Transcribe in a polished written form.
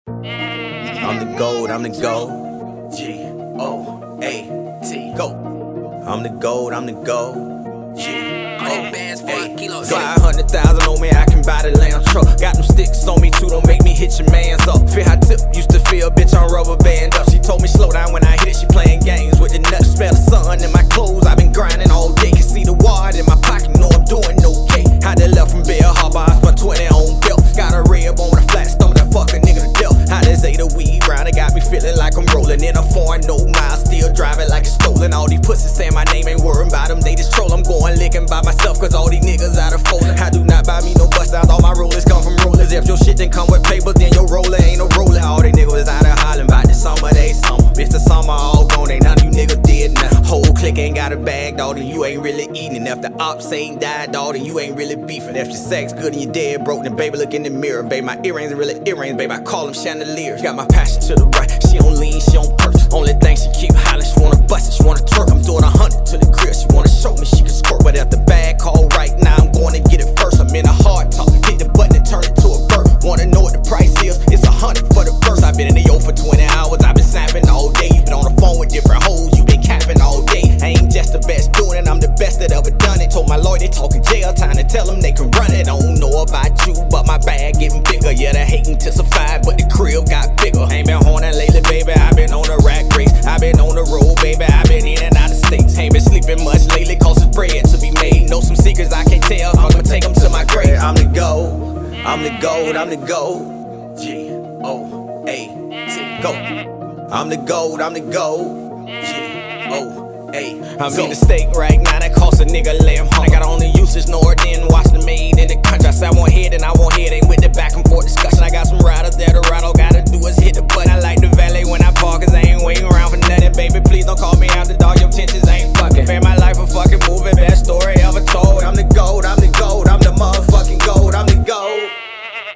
I'm the gold, I'm the gold. G-O-A-T, go. I'm the gold, I'm the gold. G-O-A-T, 500,000 on me, I can buy the lamb truck. Got them sticks on me too, don't make me hit your mans up. Feel how tip used to feel, bitch, on rubber band up. She told me slow down when I hit it, she playing games with the nuts. Smell the sun in my clothes, I've been grinding all day. Can see the wad in my pocket, know I'm doing okay. How they left from Bell Harbor, I spent 20 on belt. Got a rib on a flat stomach, that fuck a nigga to death. How they say the weed round, it got me feeling like I'm rolling in a foreign, no miles, still driving like it's stolen. All these pussies saying my name, ain't worrying about them, they just troll. I'm going licking by myself, cause all these niggas out of folding. I do not buy me no bust downs, all my rollers come from rollers. If your shit didn't come with paper, then your roller ain't no roller. All these niggas out of hollering about the summer, they summer. Bitch, the summer all gone, ain't none of you niggas dead now. Whole clique ain't got a bag, dawg, then you ain't really eating. And if the ops ain't died, dawg, then you ain't really beefing. If your sex good and you dead broke, then baby look in the mirror. Baby, my earrings are really earrings, baby, I call them chandeliers. Got my passion to the right, she don't lean, she don't purse. Only thing she keep hollering, she wanna bust it, she wanna twerk. I'm doing 100 to the crib, she wanna show me she can squirt. But if the bag call right now, I'm going to get it first. I'm in a hard talk, hit the button and turn it to a verse. Wanna know what the price is? It's 100 for the verse. I've been in the O for 20 hours, I've been snapping all day. You been on the phone with different hoes, you been capping all day. I ain't just the best doing it, I'm the best that ever done it. Told my lawyer they talking jail time to tell them they can run it. I don't know about you, but my bag getting bigger. Yeah, the hate intensified, but the crib got bigger. Ain't been horning lately, baby, I've been on a rack race. I've been on the road, baby, I've been in and out of states. Ain't been sleeping much lately, cause it's bread to be made. Know some secrets I can't tell, I'ma take them to my grave. I'm the gold, I'm the gold, I'm the gold. G-O-A-T, go. I'm the gold, I'm the gold. G-O-A-T. I'm in the state right now, that cost a nigga lamb. I got only usage, no didn't watch the made in the country. I said I want head and I want head, ain't with the back and forth discussion. I got some riders there to ride, got a